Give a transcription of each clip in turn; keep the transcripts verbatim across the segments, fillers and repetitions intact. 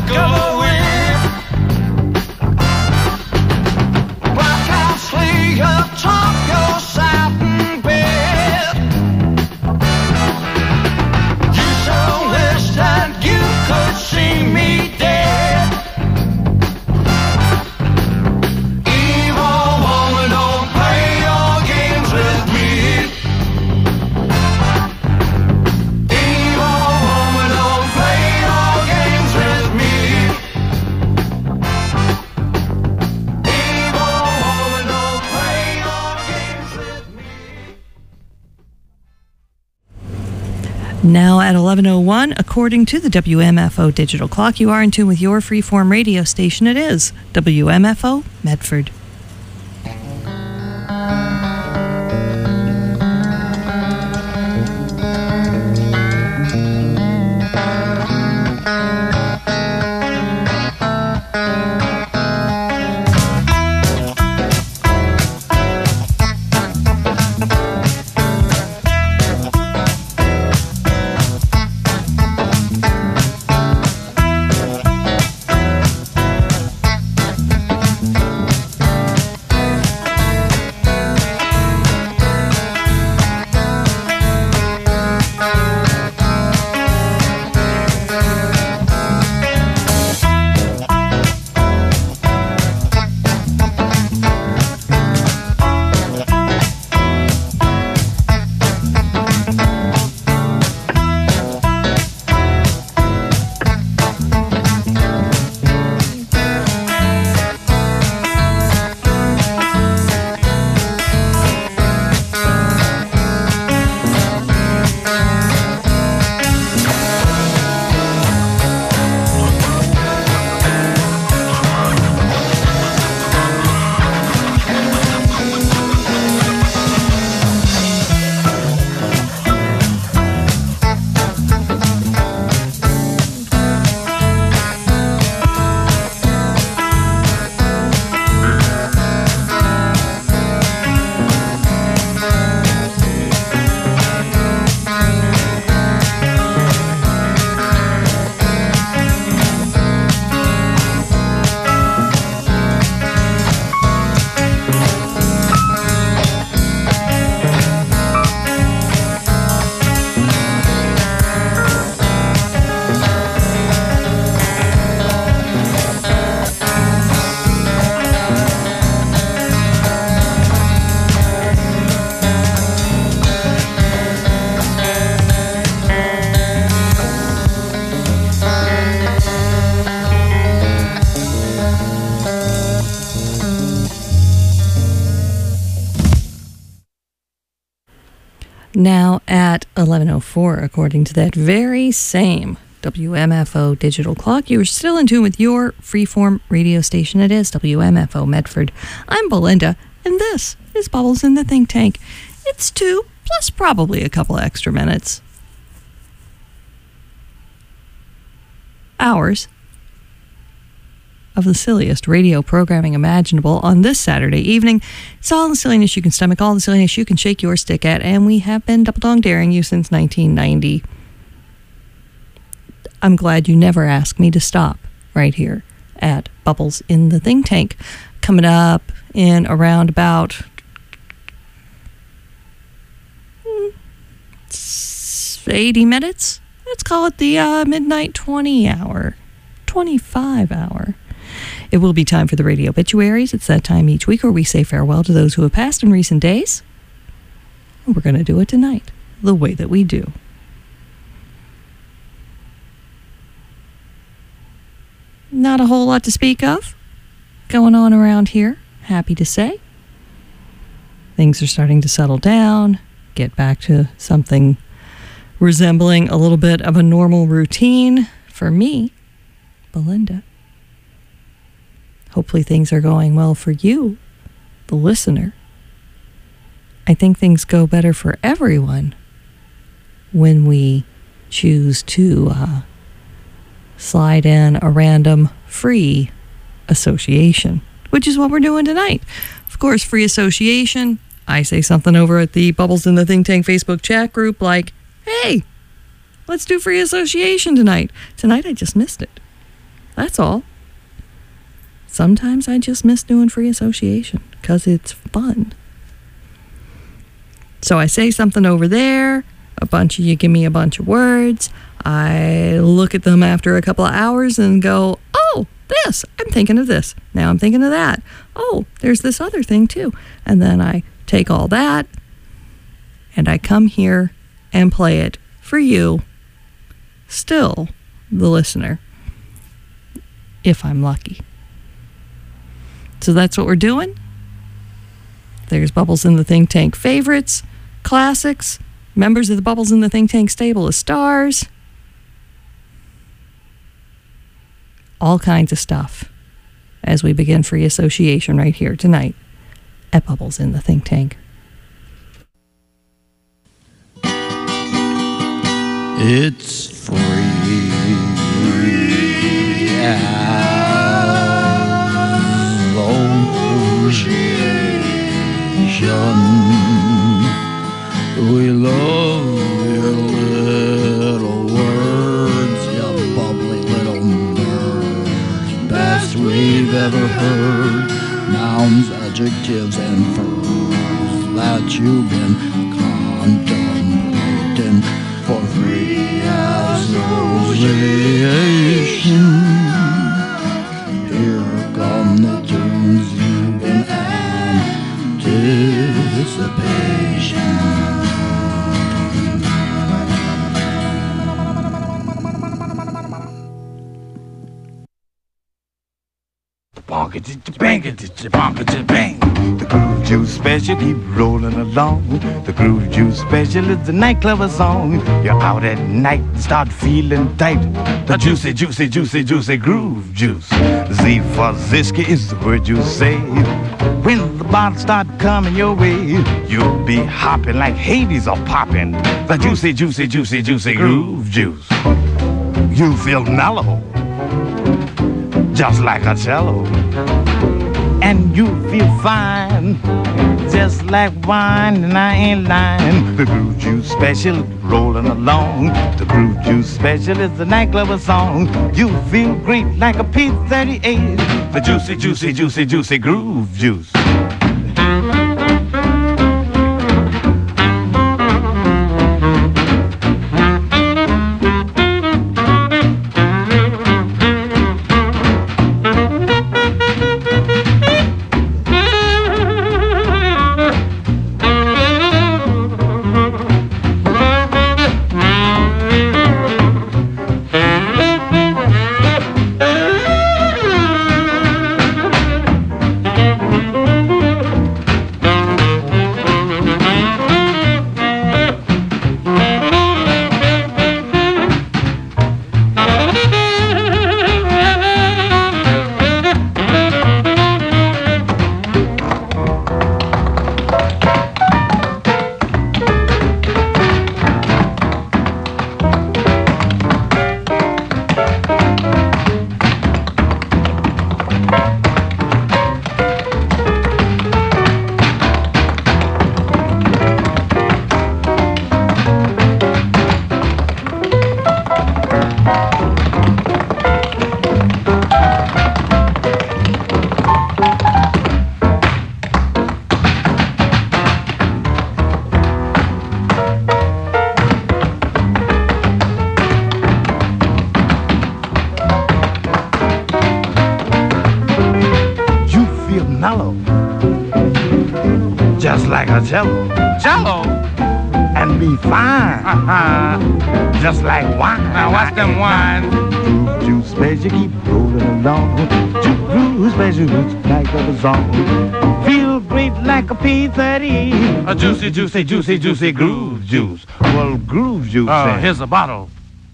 Now at eleven oh one, according to the W M F O digital clock, you are in tune with your freeform radio station. It is W M F O Medford. Now at eleven oh four, according to that very same W M F O digital clock, you are still in tune with your freeform radio station. It is W M F O Medford. I'm Belinda, and this is Bubbles in the Think Tank. It's two, plus probably a couple extra minutes. Hours of the silliest radio programming imaginable on this Saturday evening. It's all the silliness you can stomach, all the silliness you can shake your stick at, and we have been double-dong daring you since nineteen ninety. I'm glad you never asked me to stop right here at Bubbles in the Think Tank. Coming up in around about eighty minutes. Let's call it the uh, midnight twenty hour, twenty-five hour. It will be time for the radio obituaries. It's that time each week where we say farewell to those who have passed in recent days. And we're going to do it tonight, the way that we do. Not a whole lot to speak of going on around here, happy to say. Things are starting to settle down, get back to something resembling a little bit of a normal routine for me, Belinda. Hopefully things are going well for you, the listener. I think things go better for everyone when we choose to uh, slide in a random free association, which is what we're doing tonight. Of course, free association. I say something over at the Bubbles in the Think Tank Facebook chat group like, hey, let's do free association tonight. Tonight I just missed it. That's all. Sometimes I just miss doing free association because it's fun. So I say something over there, a bunch of you give me a bunch of words. I look at them after a couple of hours and go, oh, this, I'm thinking of this. Now I'm thinking of that. Oh, there's this other thing too. And then I take all that and I come here and play it for you, still the listener, if I'm lucky. So that's what we're doing. There's Bubbles in the Think Tank favorites, classics, members of the Bubbles in the Think Tank stable of stars, all kinds of stuff as we begin free association right here tonight at Bubbles in the Think Tank. It's free association. We love your little words, you bubbly little nerds. Best we've ever heard. Nouns, adjectives, and verbs that you've been contemplating for free association. Here come the tunes you've been anticipation. Bonk-a-bang, the Groove Juice Special keep rolling along. The Groove Juice Special is the nightclub song. You're out at night, start feeling tight. The juicy, juicy, juicy, juicy Groove Juice. Z for Zisky is the word you say. When the bottles start coming your way, you'll be hopping like Hades or popping. The juicy, juicy, juicy, juicy Groove Juice. You feel mellow, just like a cello. And you feel fine, just like wine, and I ain't lying. The Groove Juice Special rolling along. The Groove Juice Special is the nightclub song. You feel great like a P thirty-eight. The juicy, juicy, juicy, juicy Groove Juice. Jello, Jello, and be fine, just like wine. Now watch them wine. Groove Juice Special keep rolling along. Groove Special like a song. Feel great like a P thirty. A juicy, juicy, juicy, juicy Groove Juice. Well, Groove Juice. Oh, here's a bottle.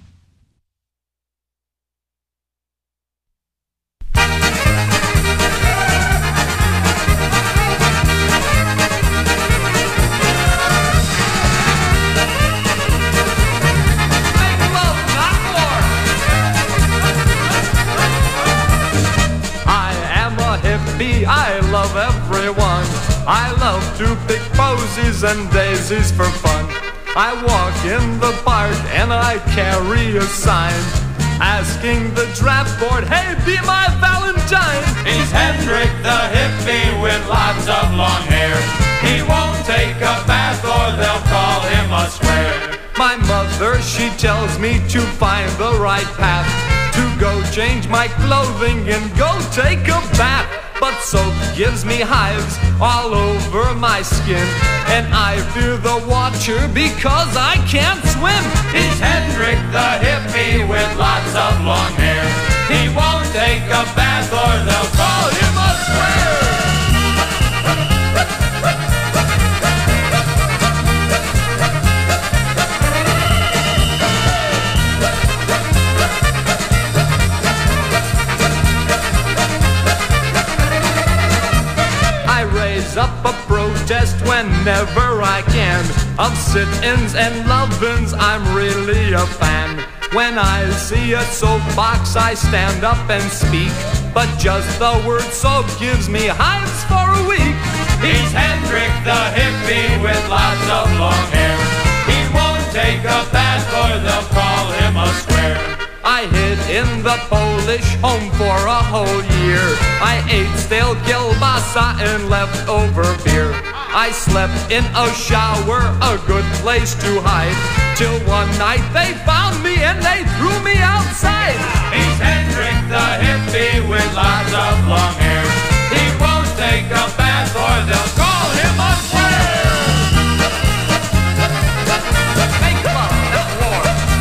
I love everyone. I love to pick posies and daisies for fun. I walk in the park and I carry a sign. asking the draft board, hey, be my Valentine. He's Hendrik the hippie with lots of long hair. He won't take a bath or they'll call him a square. My mother, she tells me to find the right path, to go change my clothing and go take a bath. But soap gives me hives all over my skin, and I fear the water because I can't swim. He's Hendrik the hippie with lots of long hair. He won't take a bath or they'll call him a square. Up a protest whenever I can of sit-ins and love-ins, I'm really a fan. When I see a soapbox I stand up and speak, but just the word soap gives me hives for a week. He's Hendrik the hippie with lots of long hair. He won't take a bath or they'll call him a square. I hid in the Polish home for a whole year. I ate stale kielbasa and leftover beer. I slept in a shower, a good place to hide, till one night they found me and they threw me outside. He's Hendrik the hippie with lots of long hair. He won't take a bath or they'll call him a square. Make love at war.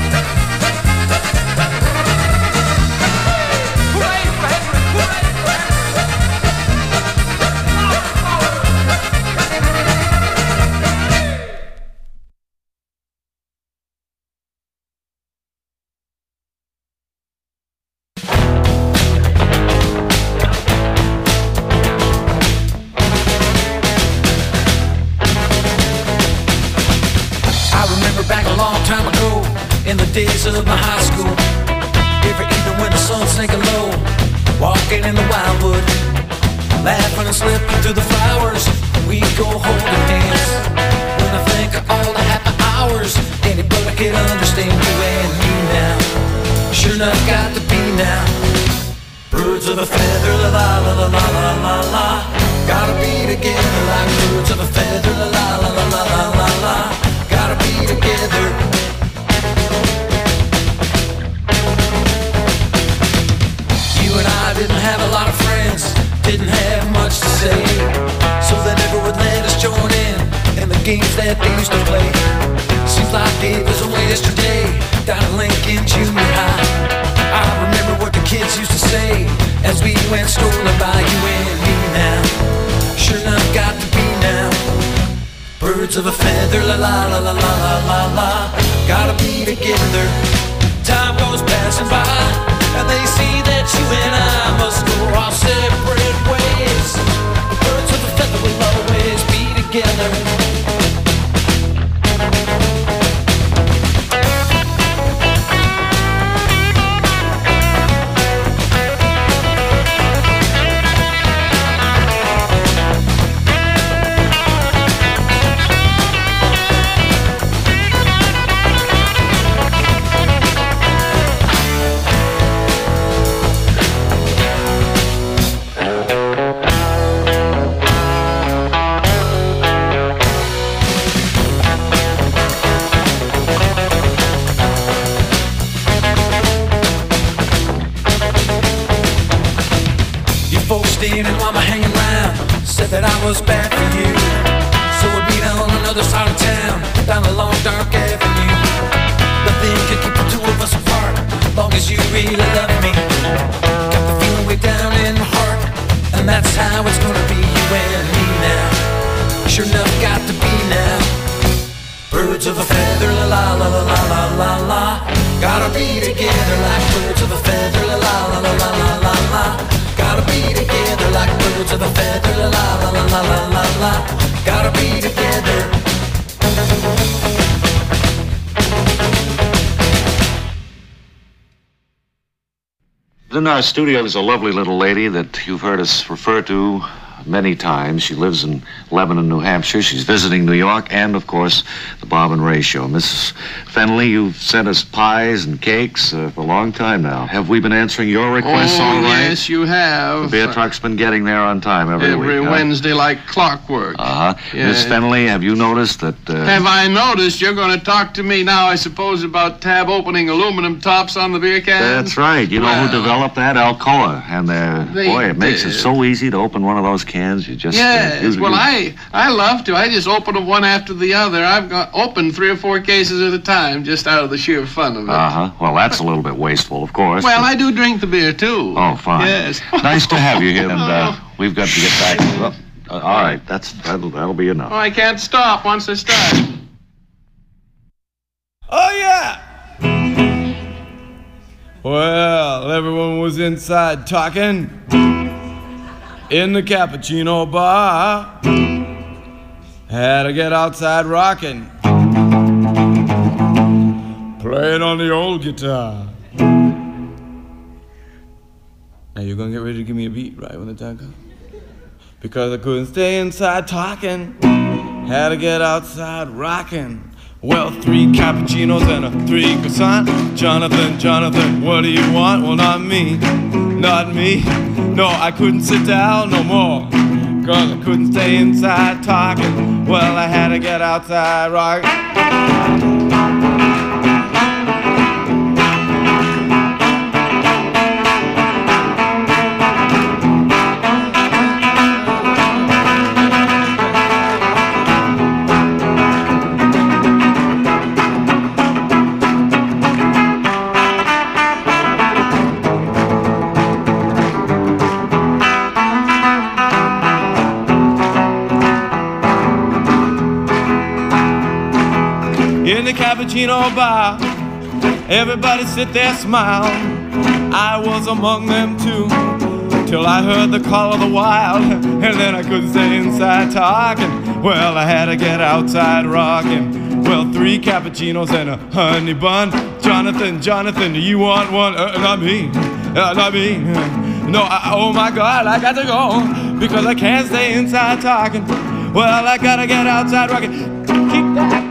Days of my high school, every evening when the sun's sinking low, walking in the wildwood, laughing and slipping through the flowers, we go hold and dance. When I think of all the happy hours, anybody can understand you and me now. Sure enough, got to be now. Birds of a feather, la la la la la la la la. Gotta be together like birds of a feather, la la la la la la la la. Gotta be together. Didn't have a lot of friends, didn't have much to say, so they never would let us join in in the games that they used to play. Seems like it was only yesterday down at Lincoln Junior High. I remember what the kids used to say as we went strolling by, you and me now. Sure enough, got to be now. Birds of a feather, la la la la la la la la. Gotta be together. Time goes passing by, and they see that you and I must go our separate ways. Birds of a feather will always be together. And while I'm hanging around, said that I was bad for you, so we'd meet on another side of town, down a long dark avenue. Nothing could keep the two of us apart, long as you really love me. Got the feeling way down in my heart, and that's how it's gonna be, you and me now. Sure enough, got to be now. Birds of a feather, la la la la la la la la. Gotta be together like birds of a feather, la la la la la la la la. Gotta be together like birds of a feather, la la la la la la la. Gotta be together. In our studio is a lovely little lady that you've heard us refer to many times. She lives in Lebanon, New Hampshire. She's visiting New York and, of course, the Bob and Ray Show. Missus Fenley, you've sent us pies and cakes uh, for a long time now. Have we been answering your requests oh, all right? Yes, you have. The beer truck's been getting there on time every, every week. Every Wednesday huh? like clockwork. Uh-huh. Yeah. Miss Fenley, have you noticed that... Uh, have I noticed you're going to talk to me now, I suppose, about tab opening aluminum tops on the beer cans? That's right. You know well, who developed that? Alcoa. And, uh, boy, it makes did. it so easy to open one of those cans. You just... Yes, uh, you, well, you... I I love to. I just open them one after the other. I've got opened three or four cases at a time just out of the sheer fun of it. Uh-huh. Well, that's a little bit wasteful, of course. Well, but... I do drink the beer, too. Oh, fine. Yes. Nice to have you here, and uh, we've got to get back. Oh, uh, all right, that's that'll, that'll be enough. Oh, I can't stop once I start. Oh, yeah! Well, everyone was inside talking in the cappuccino bar. Had to get outside rocking, playing on the old guitar. Now you're gonna get ready to give me a beat right when the time comes. Because I couldn't stay inside talking, had to get outside rocking. Well, three cappuccinos and a three croissant. Jonathan, Jonathan, what do you want? Well, not me, not me. No, I couldn't sit down no more, cause I couldn't stay inside talking. Well, I had to get outside rocking. In the cappuccino bar, everybody sit there smile. I was among them too, till I heard the call of the wild, and then I couldn't stay inside talking. Well, I had to get outside rocking. Well, three cappuccinos and a honey bun. Jonathan, Jonathan, do you want one? Uh, not me, uh, not me. No, I, oh my God, I got to go, because I can't stay inside talking. Well, I gotta get outside rocking. Keep that.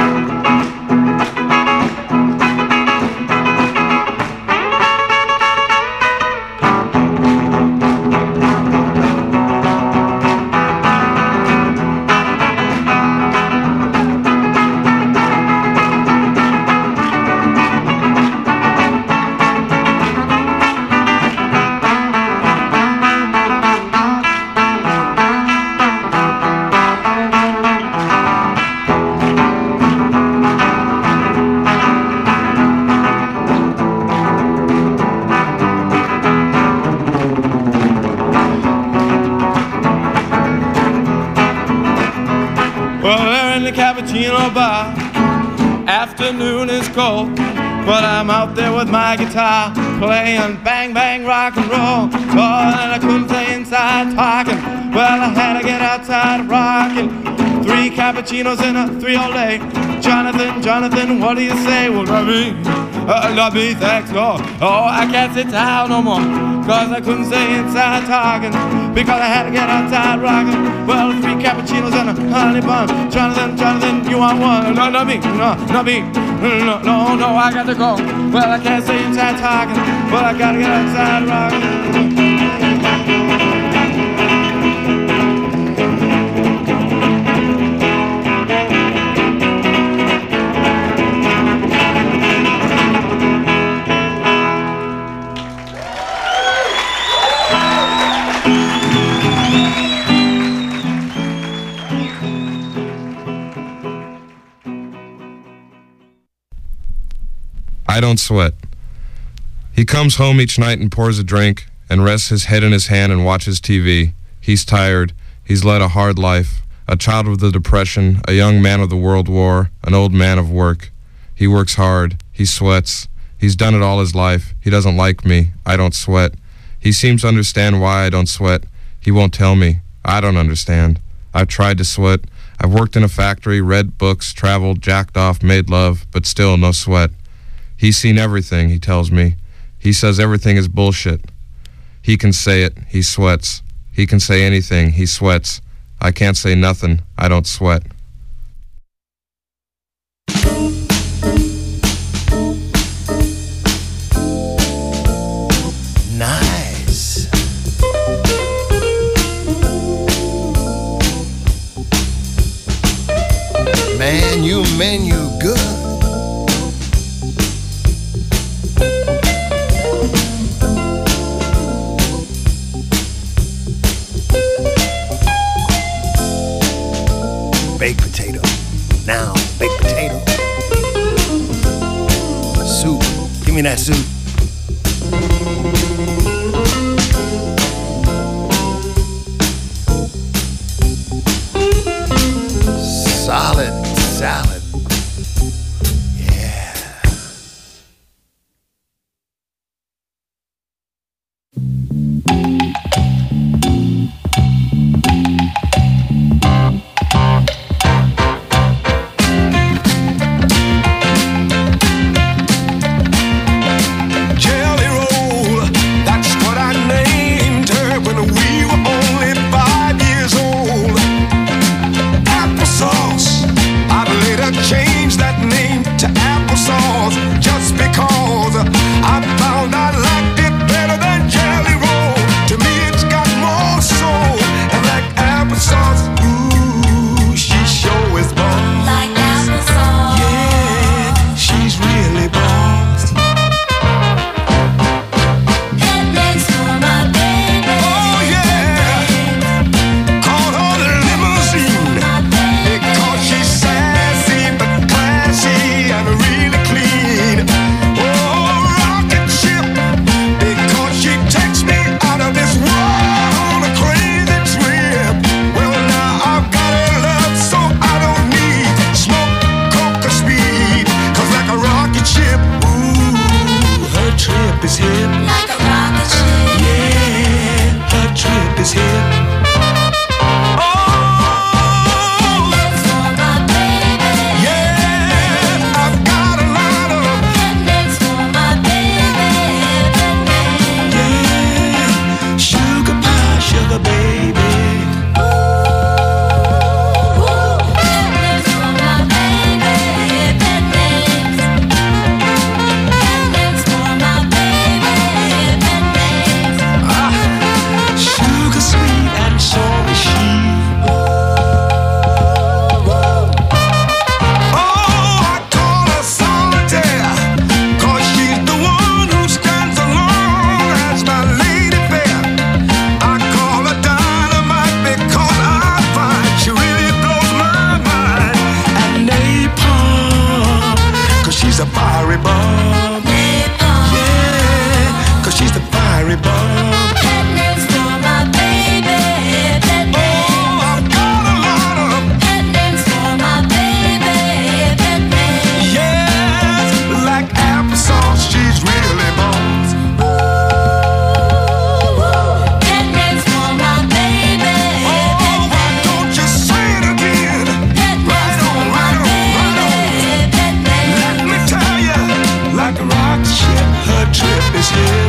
Bar. Afternoon is cold, but I'm out there with my guitar, playing bang bang rock and roll. Oh, and I couldn't stay inside talking. Well, I had to get outside rocking. Three cappuccinos and a three all day. Jonathan, Jonathan, what do you say? Well, not me, uh, not me, thanks, no. Oh, I can't sit down no more, cause I couldn't stay inside talking, because I had to get outside rocking. Well, three cappuccinos and a honey bun. Jonathan, Jonathan, you want one? No, not me, no, not me. No, no, no, I got to go. Well, I can't stay inside talking. Well, I gotta get outside rocking. I don't sweat. He comes home each night and pours a drink and rests his head in his hand and watches T V. He's tired. He's led a hard life. A child of the Depression, a young man of the World War, an old man of work. He works hard. He sweats. He's done it all his life. He doesn't like me. I don't sweat. He seems to understand why I don't sweat. He won't tell me. I don't understand. I've tried to sweat. I've worked in a factory, read books, traveled, jacked off, made love, but still no sweat. He's seen everything, he tells me. He says everything is bullshit. He can say it. He sweats. He can say anything. He sweats. I can't say nothing. I don't sweat. Nice. Man, you menu good. Baked potato. Now, baked potato. Soup. Give me that soup. Solid salad. Yeah. Jelly roll, that's what I named her when we were only five years old. Applesauce, I've later changed that name to applesauce just because I found I liked it better than jelly roll. To me it's got more soul, and like applesauce, ooh, she sure is boss. Like applesauce, yeah, she's really boss. That makes for my baby. Oh yeah, call her the limousine because she's sassy but classy and really clean. Oh, rocket ship because she takes me out of this world on a crazy trip. Well now I've got her love so I don't need smoke, coke or speed, 'cause like a rocket ship, ooh, her trip is hip. Like a rocket ship, yeah, her trip is hip. Oh, that's for my baby. Yeah, I've got a lot of that's for my baby. Yeah, sugar pie, sugar baby. Ooh, that's for my baby. That's for my baby. Ah, sugar sweet and so is she. Oh, I call her solitaire, 'cause she's the one who stands alone as my lady fair. I call her dynamite because I find she really blows my mind. And napalm, 'cause she's a fiery bomb. Yeah, 'cause she's the fiery bomb. That's for my baby. Oh, I've got a lot of that's for my baby. Yes, like applesauce, she's really boss. That's for my baby. Oh, why don't you say it again? Right on, right on, right on. Let me tell you, like a rocket ship, her trip is hip.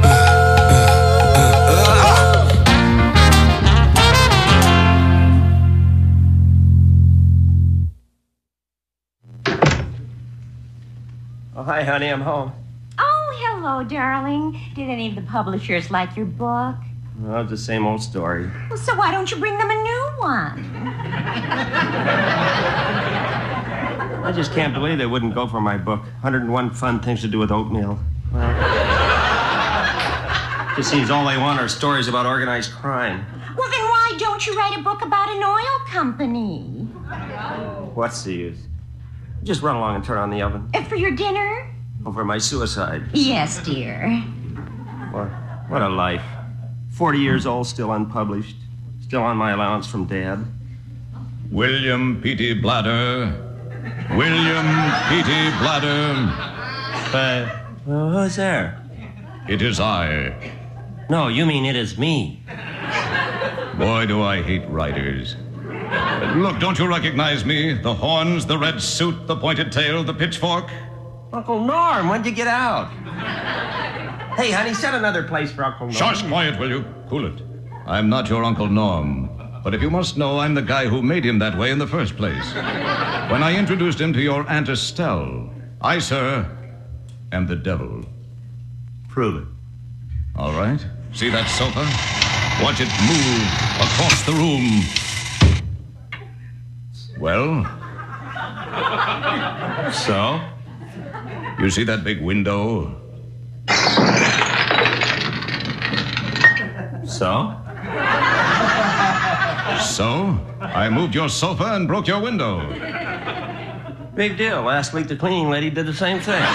Oh, hi, honey, I'm home. Oh, hello, darling. Did any of the publishers like your book? Oh, it's the same old story. Well, so why don't you bring them a new one? I just can't believe they wouldn't go for my book, one hundred and one Fun Things to Do with Oatmeal. Well, just seems all they want are stories about organized crime. Well, then why don't you write a book about an oil company? What's the use? Just run along and turn on the oven. Uh, for your dinner? Over my suicide. Yes, dear. What, what a life. Forty years old, still unpublished. Still on my allowance from Dad. William Petey Bladder. William Petey Bladder. Uh, well, who's there? It is I. No, you mean it is me. Boy, do I hate writers. Look, don't you recognize me? The horns, the red suit, the pointed tail, the pitchfork? Uncle Norm, when'd you get out? Hey, honey, set another place for Uncle Norm. Shush, quiet, will you? Cool it. I'm not your Uncle Norm. But if you must know, I'm the guy who made him that way in the first place. When I introduced him to your Aunt Estelle, I, sir, am the devil. Prove it. All right. See that sofa? Watch it move across the room. Well? So? You see that big window? So? So? I moved your sofa and broke your window. Big deal. Last week the cleaning lady did the same thing.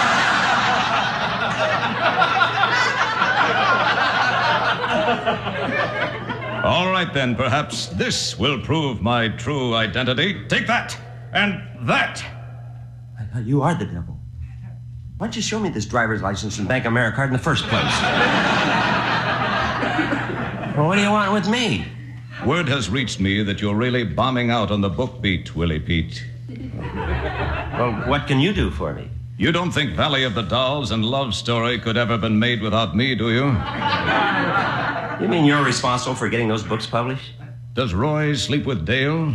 All right, then. Perhaps this will prove my true identity. Take that and that. You are the devil. Why don't you show me this driver's license and Bank of America card in the first place? Well, what do you want with me? Word has reached me that you're really bombing out on the book beat, Willie Pete. Well, what can you do for me? You don't think Valley of the Dolls and Love Story could ever been made without me, do you? You mean you're responsible for getting those books published? Does Roy sleep with Dale?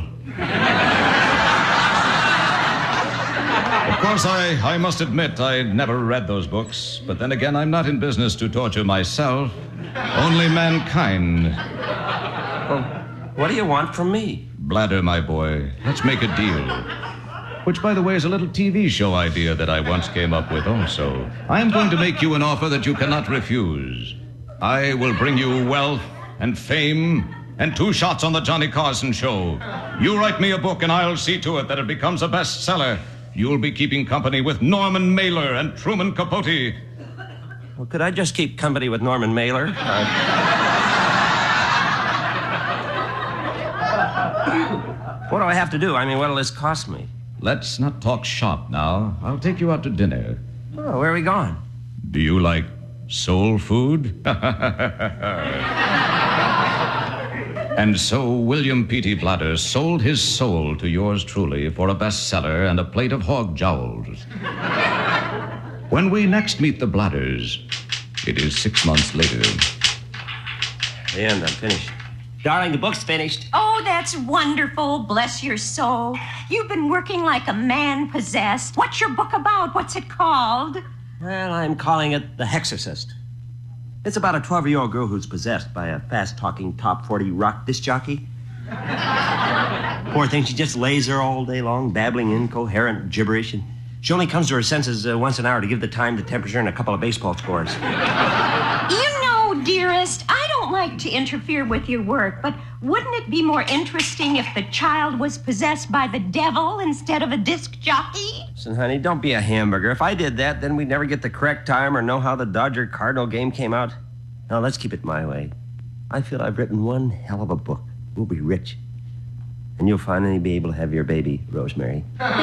Of course, I, I must admit I never read those books. But then again, I'm not in business to torture myself. Only mankind. Well, what do you want from me? Bladder, my boy. Let's make a deal. Which, by the way, is a little T V show idea that I once came up with also. I'm going to make you an offer that you cannot refuse. I will bring you wealth and fame and two shots on the Johnny Carson show. You write me a book and I'll see to it that it becomes a bestseller. You'll be keeping company with Norman Mailer and Truman Capote. Well, could I just keep company with Norman Mailer? Uh... What do I have to do? I mean, what'll this cost me? Let's not talk shop now. I'll take you out to dinner. Oh, where are we going? Do you like soul food? And so William Peavy Bladder sold his soul to yours truly for a bestseller and a plate of hog jowls. When we next meet the Bladders, it is six months later. The end. I'm finished. Darling, the book's finished. Oh, that's wonderful. Bless your soul. You've been working like a man possessed. What's your book about? What's it called? Well, I'm calling it The Hexorcist. It's about a twelve-year-old girl who's possessed by a fast-talking top forty rock disc jockey. Poor thing, she just lays there all day long, babbling incoherent gibberish, and she only comes to her senses uh, once an hour to give the time, the temperature, and a couple of baseball scores. You know, dearest, I don't like to interfere with your work, but wouldn't it be more interesting if the child was possessed by the devil instead of a disc jockey? Listen, honey, don't be a hamburger. If I did that, then we'd never get the correct time or know how the Dodger-Cardinal game came out. Now, let's keep it my way. I feel I've written one hell of a book. We'll be rich. And you'll finally be able to have your baby, Rosemary.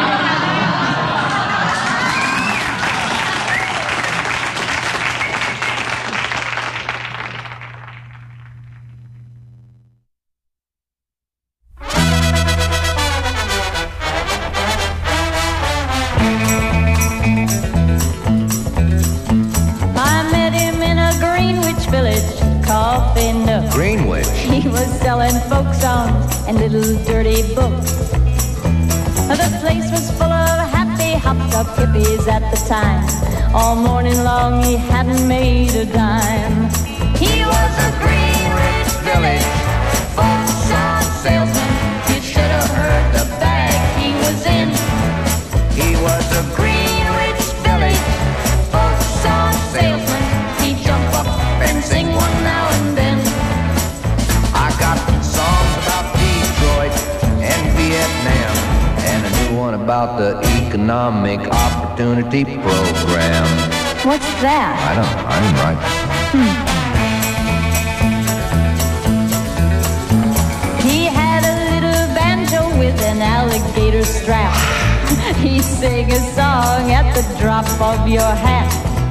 And little dirty books. The place was full of happy, hopped-up hippies at the time. All morning long he hadn't made a dime. He was a Greenwich Village folk-song salesman. You should have heard the bag he was in. He was a Greenwich Village folk-song salesman. He'd jump up and sing one now and then. I got songs about and Vietnam, and a new one about the Economic Opportunity Program. What's that? I don't know. I didn't write that. Hmm. He had a little banjo with an alligator strap. He sang a song at the drop of your hat.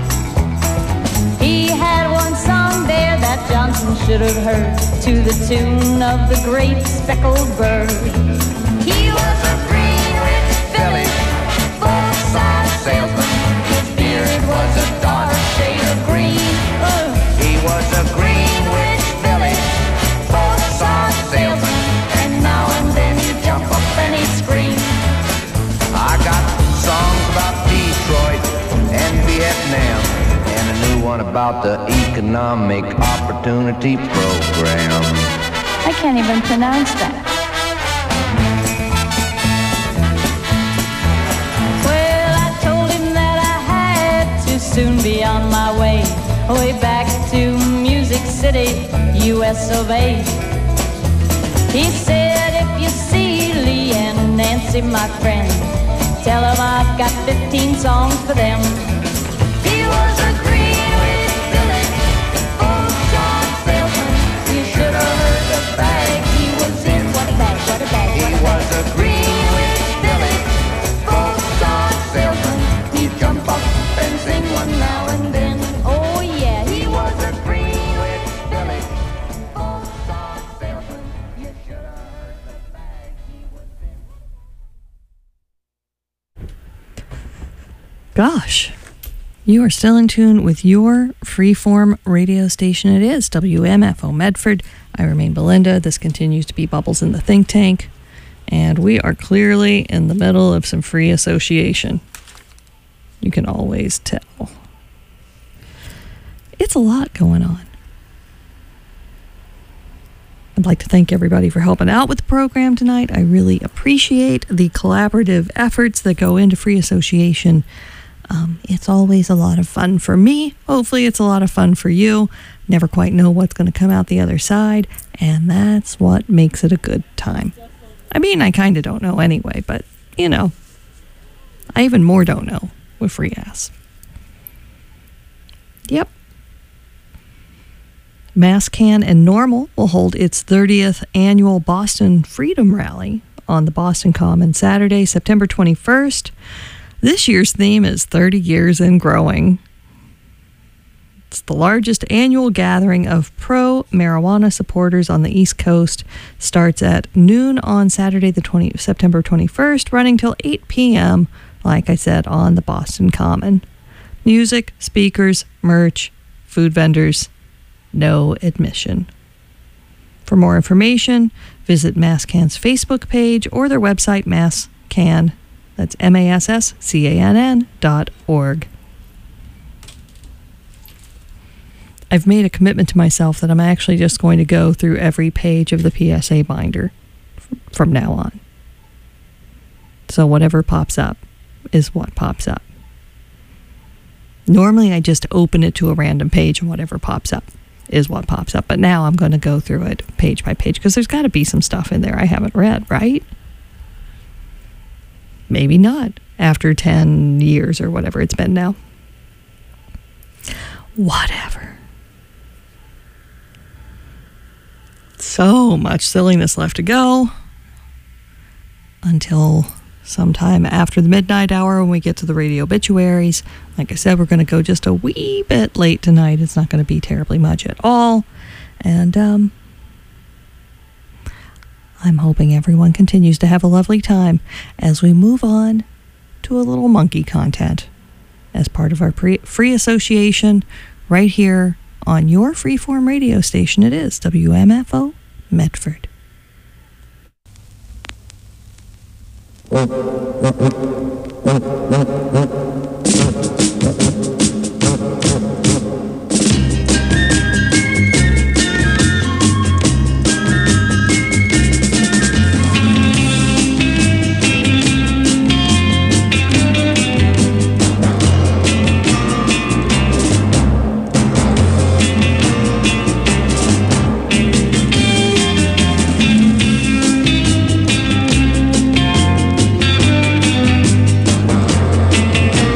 He had one song there that Johnson should have heard, to the tune of the great speckled bird. He was a Greenwich Village full-size salesman. His beard was a dark shade of green. Uh. He was a Greenwich Village about the Economic Opportunity Program. I can't even pronounce that. Well, I told him that I had to soon be on my way, way back to Music City, U S of A. He said, if you see Lee and Nancy, my friend, tell them I've got fifteen songs for them. He was a green-wheeled Billy, full-shot salesman. You should have heard the bag he was in. What a bag, what a bag, what a bag. He was a green-wheeled Billy, full-shot salesman. He'd jump up and sing one now and then. Oh yeah, he was a green-wheeled Billy, full-shot salesman. You should have heard the bag he was in. Gosh, you are still in tune with your freeform radio station. It is W M F O Medford. I remain Belinda. This continues to be Bubbles in the Think Tank. And we are clearly in the middle of some free association. You can always tell. It's a lot going on. I'd like to thank everybody for helping out with the program tonight. I really appreciate the collaborative efforts that go into free association. Um, it's always a lot of fun for me. Hopefully it's a lot of fun for you. Never quite know what's going to come out the other side, and that's what makes it a good time. I mean, I kind of don't know anyway, but, you know, I even more don't know with free ass. Yep. MassCan and Normal will hold its thirtieth annual Boston Freedom Rally on the Boston Common Saturday, September twenty-first. This year's theme is thirty years and growing. It's the largest annual gathering of pro-marijuana supporters on the East Coast. Starts at noon on Saturday, the twentieth, September twenty-first, running till eight p.m., like I said, on the Boston Common. Music, speakers, merch, food vendors, no admission. For more information, visit MassCan's Facebook page or their website, MassCan. That's M A S S C A N N dot org. I've made a commitment to myself that I'm actually just going to go through every page of the P S A binder from now on. So whatever pops up is what pops up. Normally I just open it to a random page and whatever pops up is what pops up. But now I'm going to go through it page by page because there's got to be some stuff in there I haven't read, right? Maybe not after ten years or whatever it's been now. Whatever. So much silliness left to go until sometime after the midnight hour when we get to the radio obituaries. Like I said, we're going to go just a wee bit late tonight. It's not going to be terribly much at all. And um, I'm hoping everyone continues to have a lovely time as we move on to a little monkey content as part of our pre- free association right here on your freeform radio station. It is W M F O Medford. Thank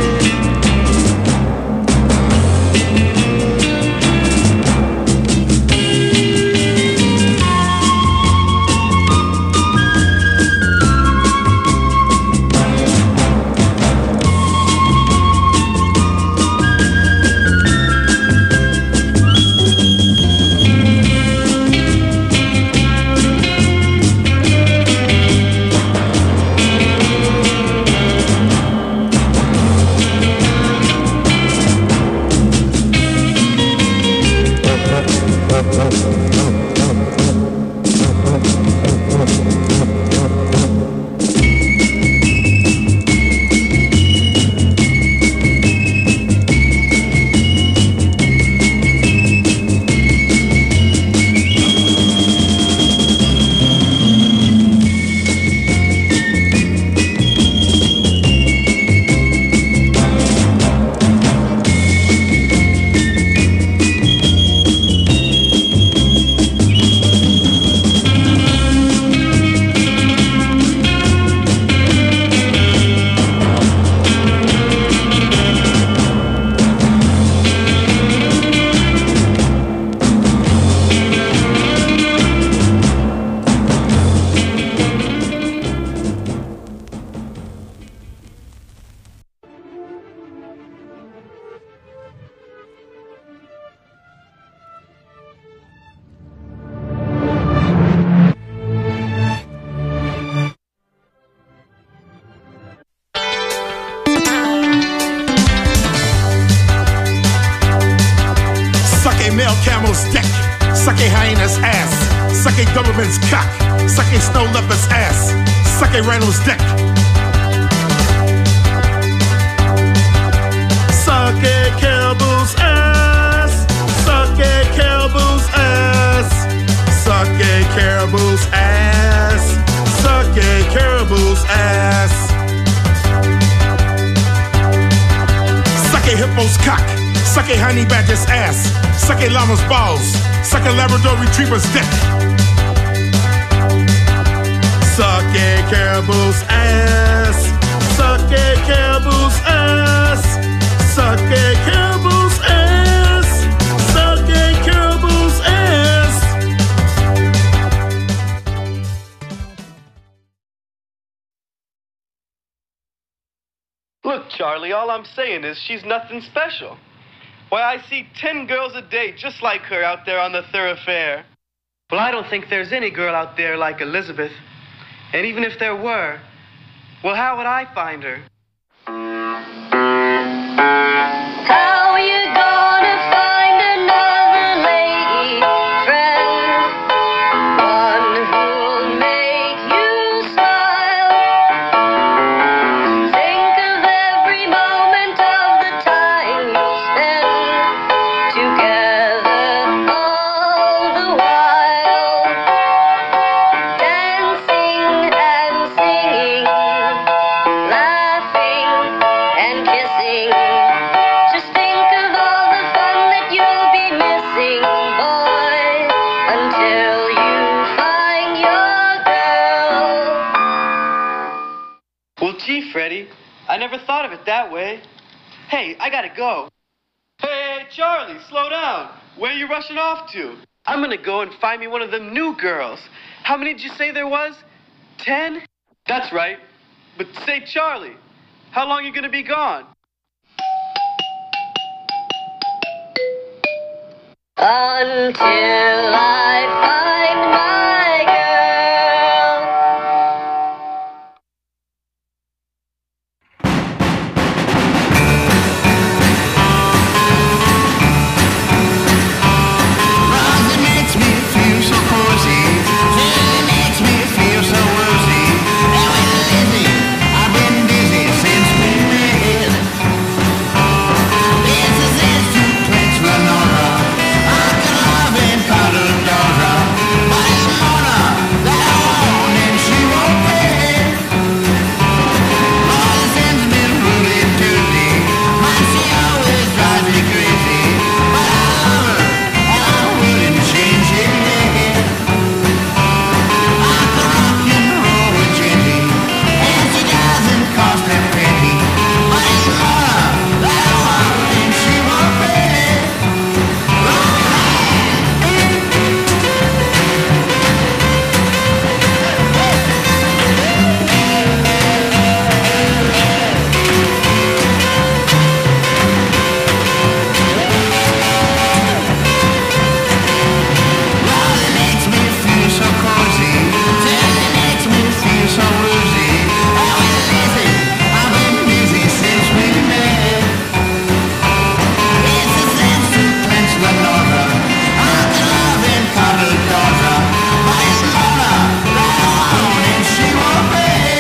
Reynolds dick. Suck a hyena's ass. Suck a Doberman's cock. Suck a snow leopard's ass. Suck a Reynolds dick. Suck a caribou's ass. Suck a caribou's ass. Suck a caribou's ass. Suck a caribou's ass. Suck a hippo's cock. Suck a honey badger's ass. Suck a llama's balls. Suck a Labrador retriever's dick. Suck a caribou's ass. Suck a caribou's ass. Suck a caribou's ass. Suck a caribou's ass. Look, Charlie, all I'm saying is she's nothing special. Why, I see ten girls a day just like her out there on the thoroughfare. Well, I don't think there's any girl out there like Elizabeth. And even if there were, well, how would I find her? How are you gonna find another lady friend? One who'll make you smile. Think of every moment of the time you spend together all the while. Dancing and singing, laughing and kissing. Just think of all the fun that you'll be missing, boy, until you find your girl. Well, gee, Freddie, I never thought of it that way. Hey, I gotta go. Hey, Charlie, slow down. Where are you rushing off to? I'm gonna go and find me one of them new girls. How many did you say there was? Ten? That's right. But say, Charlie, how long are you gonna be gone? Until I find my girl. Rosie makes me feel so cozy. She makes me feel so woozy. And with Lizzie, I've been dizzy since we met. This is it to Prince Lenora. I can love and cuddle Dora. But it's Mona that I want and she won't pay. Rosie sends me Rudy Tuesday. Man, she always drives me crazy. But I love her and I wouldn't change it. I can rock and roll with Jenny, and she doesn't cost a penny. But it's Mona that I want and she won't pay. Rosie makes me feel so cozy. Jenny makes me feel so woozy. And with Lizzie, I've been busy since we met. It's a sense to Prince Lenora. I can love and cuddle Dora. But it's Mona that I want and she won't pay.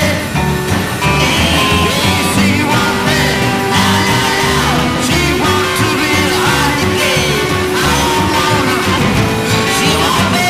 Yeah, she won't pay. Now, now, now. She wants to be hard to get. I don't wanna. She won't pay.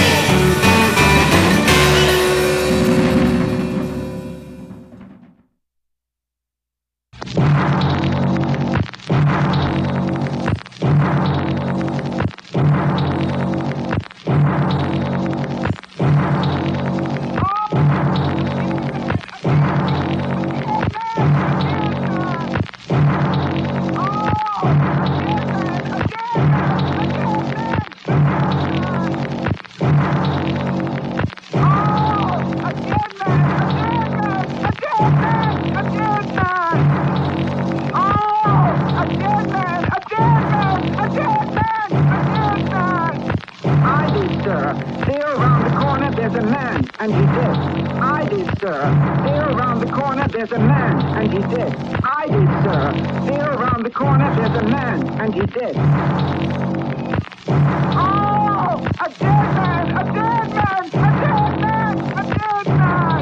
I did, sir. There around the corner there's a man, and he did. I did, sir. There around the corner there's a man, and he did. I did, sir. There around the corner there's a man, and he did. Oh, a dead man, a dead man, a dead man, a dead man.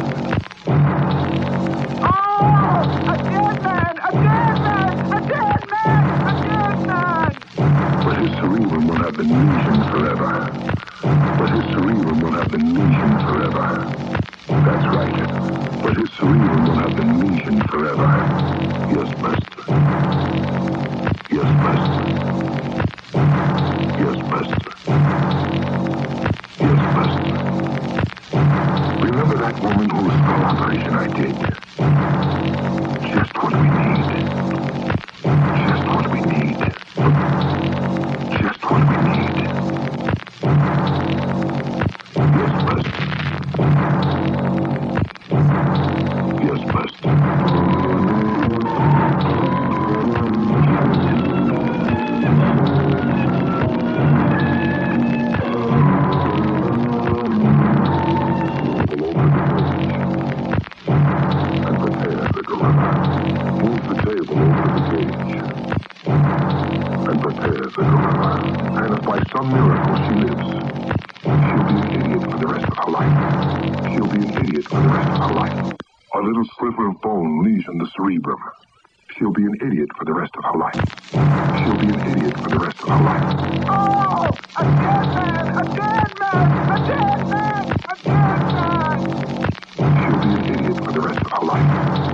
Oh, a dead man, a dead man, a dead man, a dead man. But his cerebrum will have been lesioned forever. But his cerebrum will have been lesioned forever. That's right. But his cerebrum will have been lesioned forever. Yes, master. Yes, master. Yes, master. Yes, master. Remember that woman whose skull operation I did? Just what we need. Just what we need. Just what we need. Yes, master. Yes, master. Some miracle she lives. She'll be an idiot for the rest of her life. She'll be an idiot for the rest of her life. A little sliver of bone lesions the cerebrum. She'll be an idiot for the rest of her life. She'll be an idiot for the rest of her life. Oh, a dead man, a dead man, a dead man, a dead man. She'll be an idiot for the rest of her life.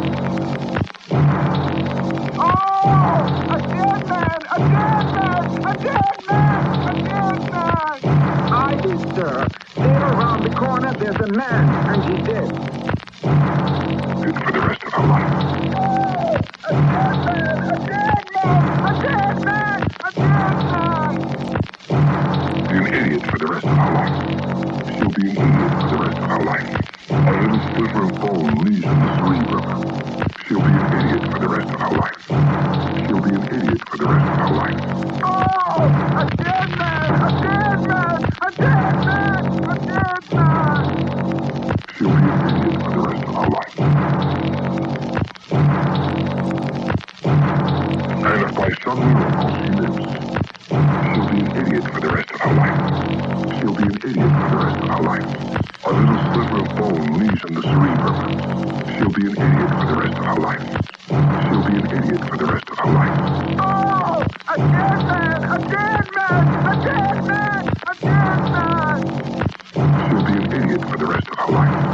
Oh, a dead man, a dead man, a dead man. I did, sir. There around the corner, there's a man, and he did. It's for the rest of her life. Oh, a dead man, a dead man, a dead man, a dead man. Be an idiot for the rest of her life. She'll be an idiot for the rest of her life. A little sliver of bone lesions the cerebrum. She'll be an idiot for the rest of her life. She'll be an idiot for the rest of her life. Oh, a dead man, a dead man, a dead man, a dead man. She'll be an idiot for the rest of her life. And if by some miracle she lives, she'll be an idiot for the rest of her life. She'll be an idiot for the rest of her life. A little sliver of bone lesions the cerebrum. She'll be an idiot for the rest of her life. She'll be an idiot for the rest of her life. Oh, a dead man, a dead man, a dead man, a dead man. She'll be an idiot for the rest of her life.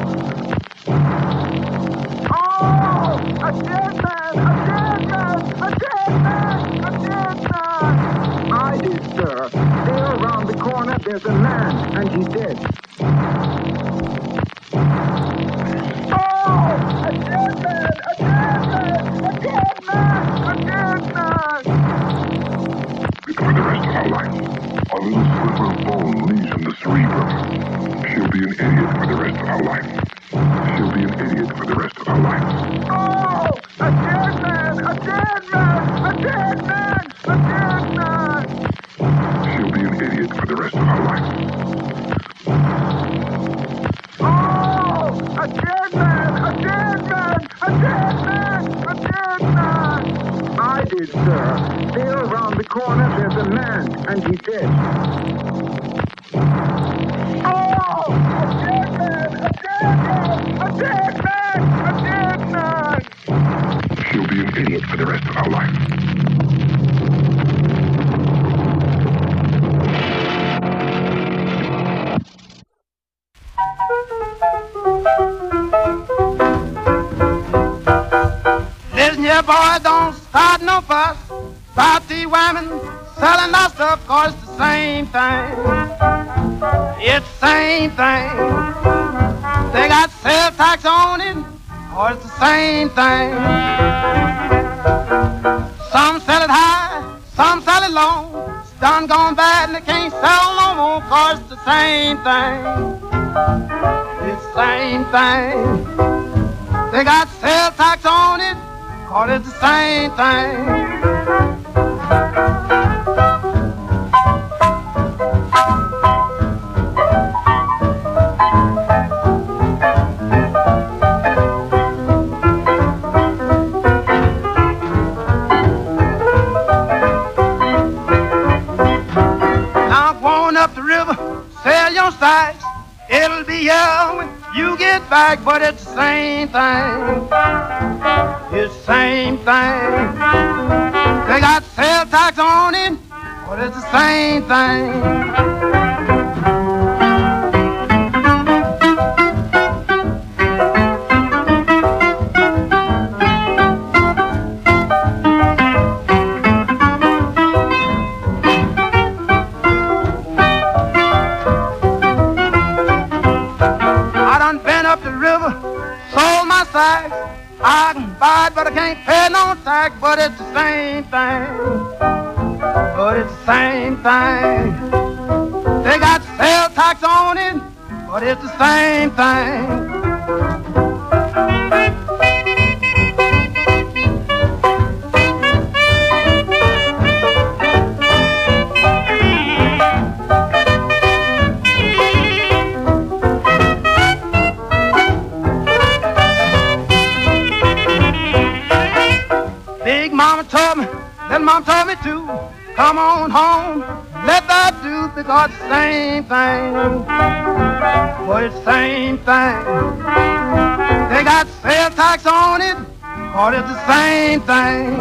Oh, a dead man, a dead man, a dead man, a dead man. I did, sir. There around the corner, there's a man, and he did. Oh, a dead man, a dead man, a dead man, a dead man. It's for the rest of her life. A little sliver of bone lesions the cerebrum. She'll be an idiot for the rest of her life. She'll be an idiot for the rest of her life. Oh, a dead man, a dead man, a dead man, a dead man. She'll be an idiot for the rest of her life. Oh, a dead man, a dead man, a dead man, a dead man. I did, sir. There around the corner, there's a man, and he did. Oh, a dead man, a dead man, a dead man, a dead man. She'll be an idiot for the rest of her life. Listen here, boy, don't start no fuss about the women selling that stuff, cause it's the same thing. It's the same thing. They got sales tax on it, or it's the same thing. Some sell it high, some sell it low. It's done gone bad and they can't sell no more, cause it's the same thing. It's the same thing. They got sales tax on it, cause it's the same thing. you get back, but it's the same thing. It's the same thing. They got sales tax on it, but it's the same thing. I can buy it, but I can't pay no tax, but it's the same thing. But it's the same thing. They got sales tax on it, but it's the same thing. Mama told me, then Mom told me to come on home, let that do, because it's the same thing. But it's the same thing. They got sales tax on it, but it's the same thing.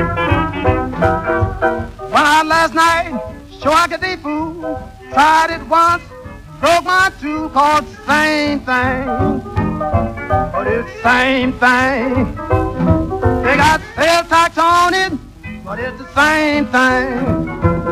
Went out last night, sure I could eat food, tried it once, broke my tooth, cause it's the same thing. But it's the same thing. They got sales tax on it, but it's the same thing.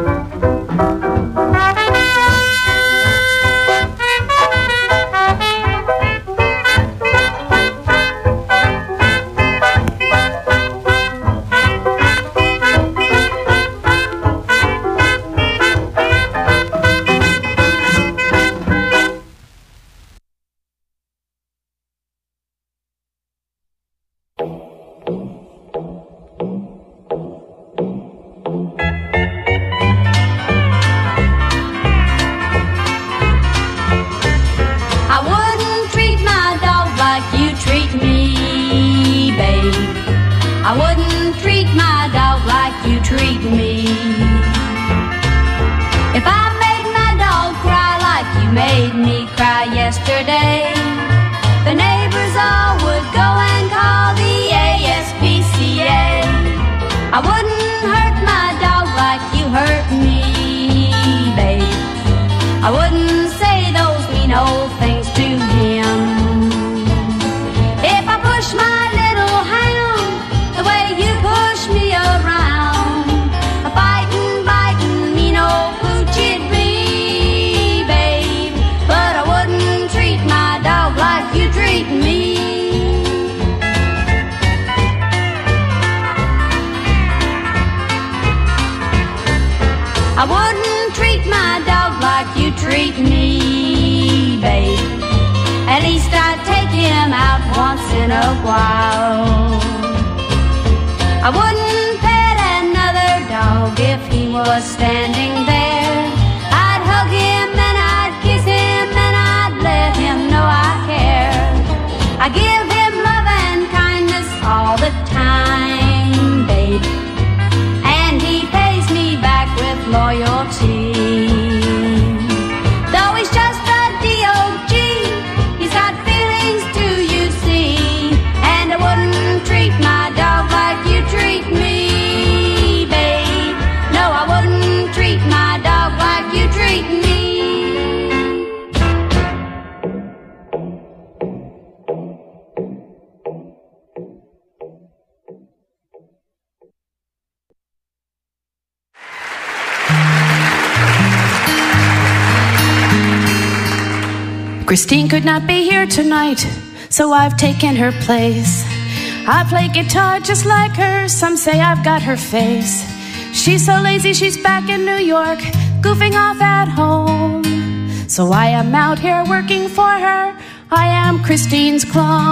Christine could not be here tonight, so I've taken her place. I play guitar just like her, some say I've got her face. She's so lazy she's back in New York, goofing off at home. So I am out here working for her, I am Christine's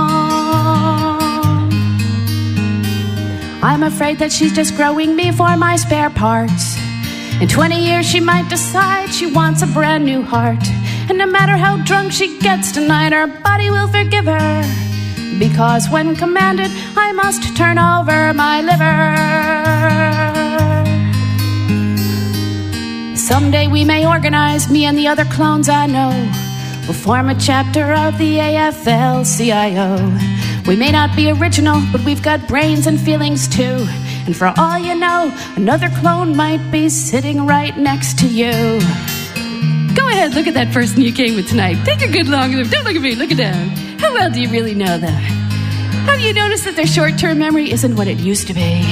clone. I'm afraid that she's just growing me for my spare parts. In twenty years she might decide she wants a brand new heart. And no matter how drunk she gets tonight, her body will forgive her, because when commanded, I must turn over my liver. Someday we may organize, me and the other clones I know. will form a chapter of the A F L C I O. We may not be original, but we've got brains and feelings too. And for all you know, another clone might be sitting right next to you. Go ahead, look at that person you came with tonight. Take a good long look. Don't look at me, look it down. How well do you really know them? Have you noticed that their short-term memory isn't what it used to be?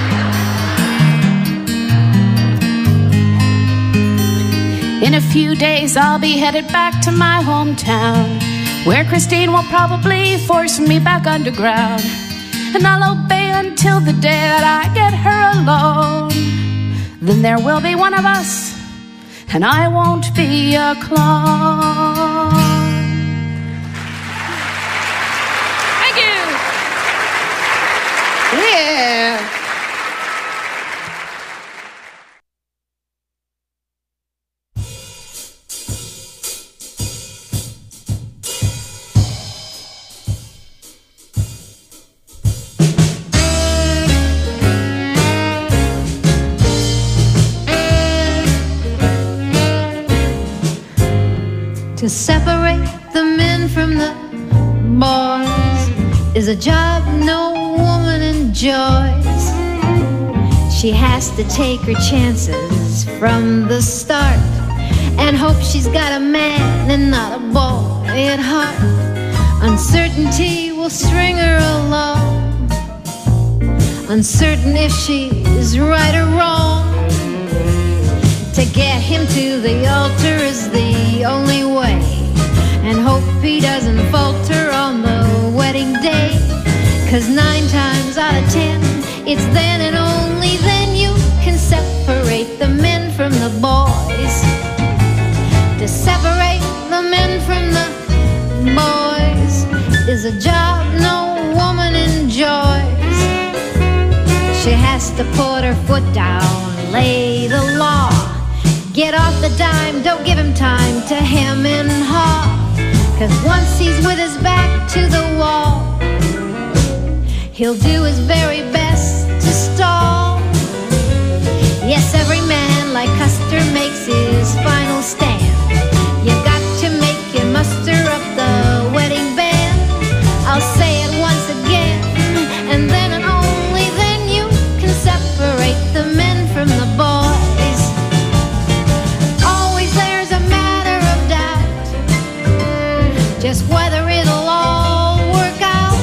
In a few days, I'll be headed back to my hometown, where Christine will probably force me back underground. And I'll obey until the day that I get her alone. Then there will be one of us, and I won't be a clone. Thank you. Yeah. To separate the men from the boys is a job no woman enjoys. She has to take her chances from the start and hope she's got a man and not a boy at heart. Uncertainty will string her along, uncertain if she's right or wrong. To get him to the altar is the only way, and hope he doesn't falter on the wedding day. Cause nine times out of ten, it's then and only then you can separate the men from the boys. To separate the men from the boys is a job no woman enjoys. She has to put her foot down, lay the law, get off the dime, don't give him time to hem and haw. Cause once he's with his back to the wall, he'll do his very best to stall. Yes, every man like Custer makes his final stand. You got to make him muster up the wedding band. I'll say it once again, and then and only then you can separate the men from the boys. Just whether it'll all work out.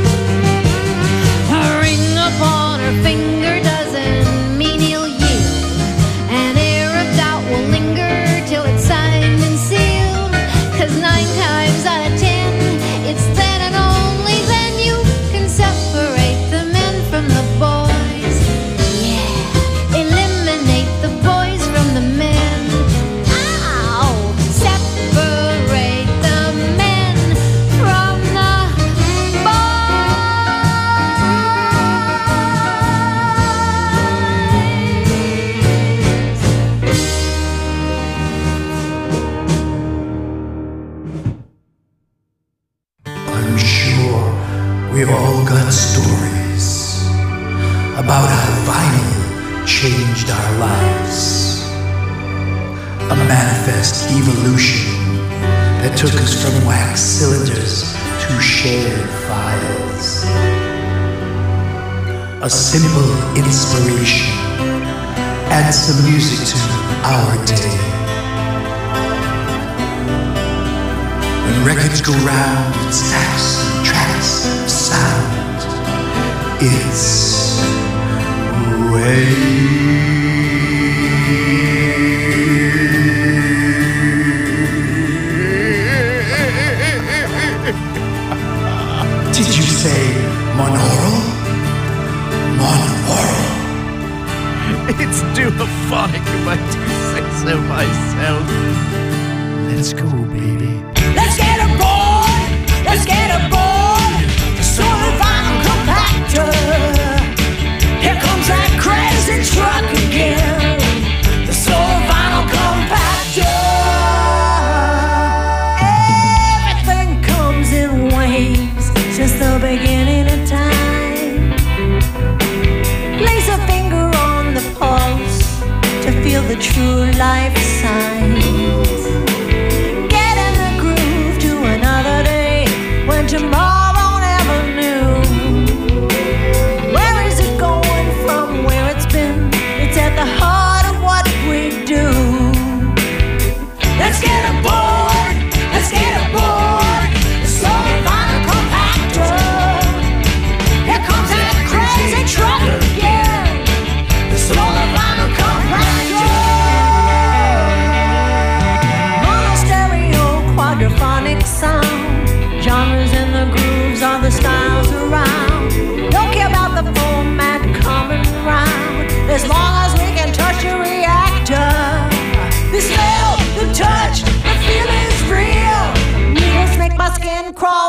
A ring upon her finger doesn't mean he'll yield. An air of doubt will linger till it's signed and sealed. Cause nine times out of ten, it's then and only then you can separate the men from the boys. Yeah, eliminate the boys from the men. Ow, separate the men. We've all got stories about how vinyl changed our lives. A manifest evolution that took us from wax cylinders to shared files. A simple inspiration adds some music to our day. When records go round, it snaps and tracks of sound. It's way. Did you say monaural? Monaural. It's duophonic if I do say so myself. Let's go, baby. Let's get aboard! Let's get aboard! The solar vinyl compactor. Here comes that crazy truck again. The solar vinyl compactor. Everything comes in waves since the beginning of time. Place a finger on the pulse to feel the true life signs. Get in the groove.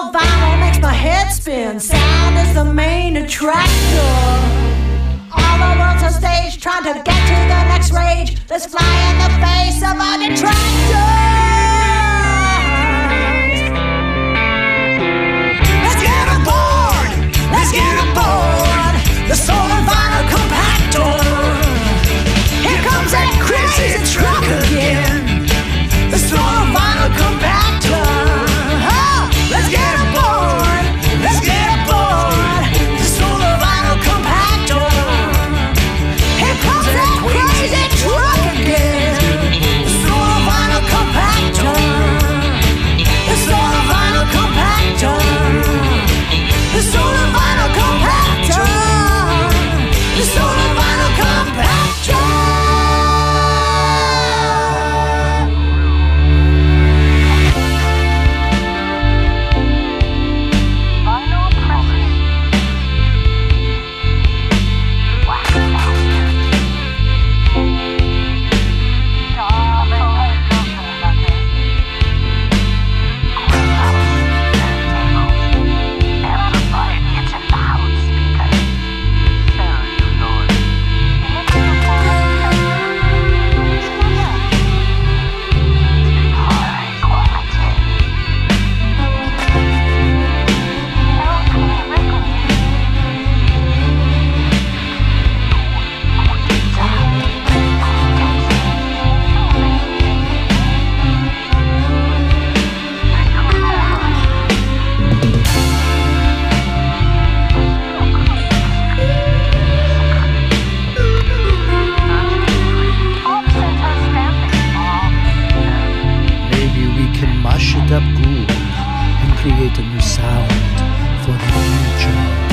solar vinyl makes my head spin. Sound is the main attractor. All the world's a stage trying to get to the next rage. Let's fly in the face of our detractors. Let's get aboard. Let's get aboard the solar vinyl compactor. Here comes that crazy truck again. The solar vinyl compactor. Oh, let's get aboard. Let's get aboard the solar vinyl compactor. Here comes that crazy truck again. The solar vinyl compactor. The solar vinyl compactor. The solar vinyl compactor. The solar vinyl compactor. Up good and create a new sound for the future.